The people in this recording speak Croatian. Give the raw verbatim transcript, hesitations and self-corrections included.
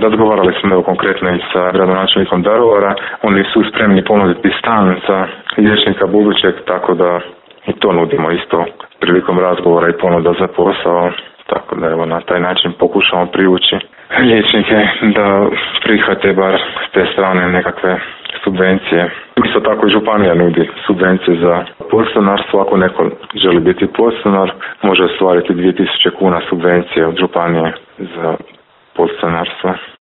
Razgovarali smo evo konkretno i sa gradonačelnikom Daruvara, oni su spremni ponuditi stan za liječnika budućeg, tako da i to nudimo isto prilikom razgovora i ponuda za posao, tako da evo na taj način pokušamo privući liječnike da prihvate bar s te strane nekakve subvencije. Isto tako i županija nudi subvencije za podstanarstvo. Ako neko želi biti podstanar, može ostvariti dvije tisuće kuna subvencije od županije za podstanarstvo.